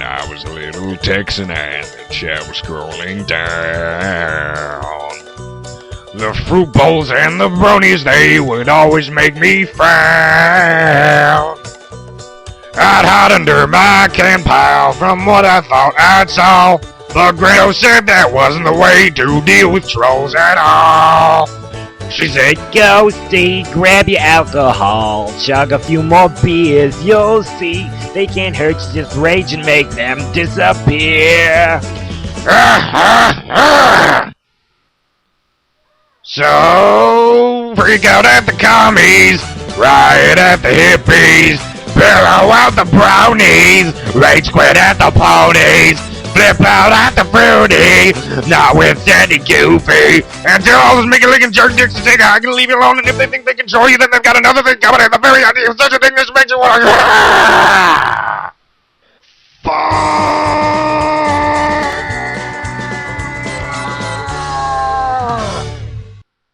when I was a little Texan and I was scrolling down. The fruit bowls and the bronies, they would always make me frown. I'd hide under my can pile from what I thought I'd saw. But Gretel said that wasn't the way to deal with trolls at all. She said, Ghosty, grab your alcohol, chug a few more beers, you'll see. They can't hurt you, just rage and make them disappear. So, freak out at the commies, riot at the hippies, pillow out the brownies, rage quit at the ponies, flip out at the fruity, notwithstanding goofy, until all those Mickey-licking jerk dicks to take I can leave you alone, and if they think they control you, then they've got another thing coming, and the very idea of such a thing that makes you want to